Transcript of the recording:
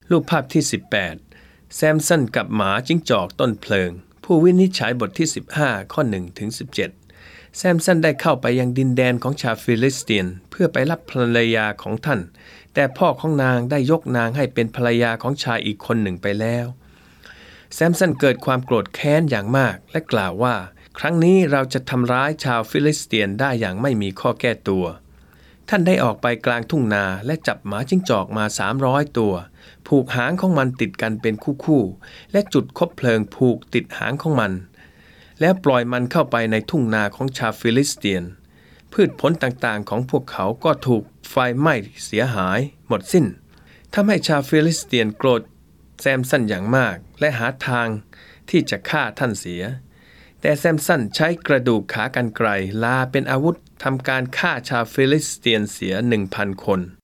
รูปภาพที่18แซมสันกับหมาจิ้งจอกต้นเพลิงผู้วินิจฉัยบทที่15ข้อ1ถึง17แซมสันได้เข้าไปยังดินแดนของชาวฟิลิสเตียนเพื่อไปรับภรรยาของท่านแต่พ่อของนางได้ยกนางให้เป็นภรรยาของชายอีกคนหนึ่งไปแล้วแซมสันเกิดความโกรธแค้นอย่างมากและกล่าวว่าครั้งนี้เราจะทำร้ายชาวฟิลิสเตียนได้อย่างไม่มีข้อแก้ตัวท่านได้ออกไปกลางทุ่งนาและจับหมาจิ้งจอกมา300ตัวผูกหางของมันติดกันเป็นคู่ๆและจุดคบเพลิงผูกติดหางของมันแล้วปล่อยมันเข้าไปในทุ่งนาของชาวฟิลิสเตียนพืชผลต่างๆของพวกเขาก็ถูกไฟไหม้เสียหายหมดสิ้นทำให้ชาวฟิลิสเตียนโกรธแซมสันอย่างมากและหาทางที่จะฆ่าท่านเสียแต่แซมสันใช้กระดูกขากรรไกรลาเป็นอาวุธทำการฆ่าชาวฟิลิสเตียนเสีย 1,000 คน